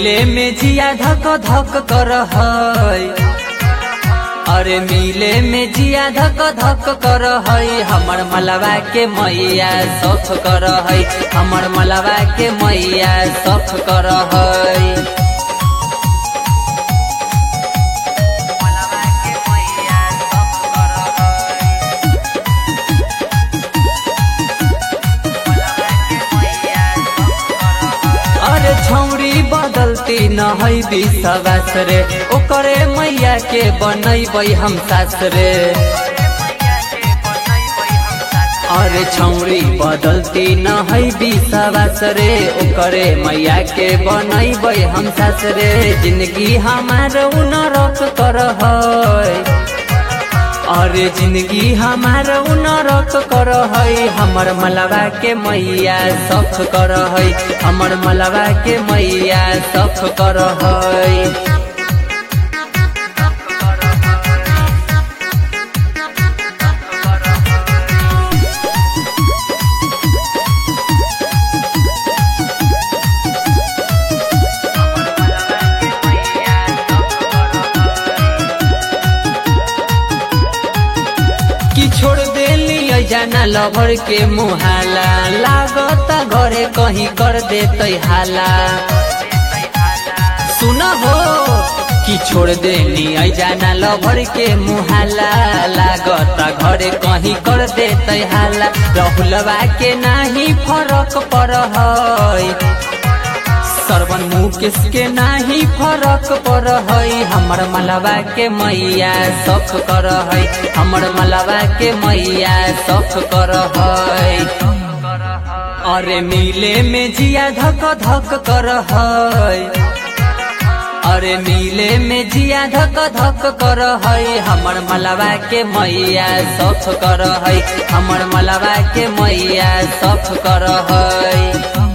मिले में जिया धक धक कर है, अरे मिले में जिया धक धक कर है। हमर मलबा के मैया सख कर है, हमर मलबा के मैया सख कर है। अरे छौरी बदलती न है विश्वास रे, ओकरे मैया के बनैबै हम सास रे। अरे छौरी बदलती न है विश्वास रे, ओकरे मैया के बनैबै हम सास रे। जिंदगी हमार नरक कर है, अरे जिंदगी हमार नरक कर है। हमर मलबा के मैया सख कर है, हमर मलबा के मैया सख कर है। कि छोड़ देली जाना लभर के मुहाला, लागत घरे कहीं कर देते हाला। सुना हो कि छोड़ देली जाना लभर के मुहाला, लागत घरे कहीं कर देते हाला। राहुलवा के नाही फरक पर है, सरवन मुकेश के नाही फरक पर है। हमर मलबा के मैया सख कर है, हमर मलबा के मैया सख कर है। अरे मिले में जिया धक धक कर है, अरे मिले में जिया धक धक कर है। हमर मलबा के मैया सख कर है, हमर मलबा के मैया सख कर है।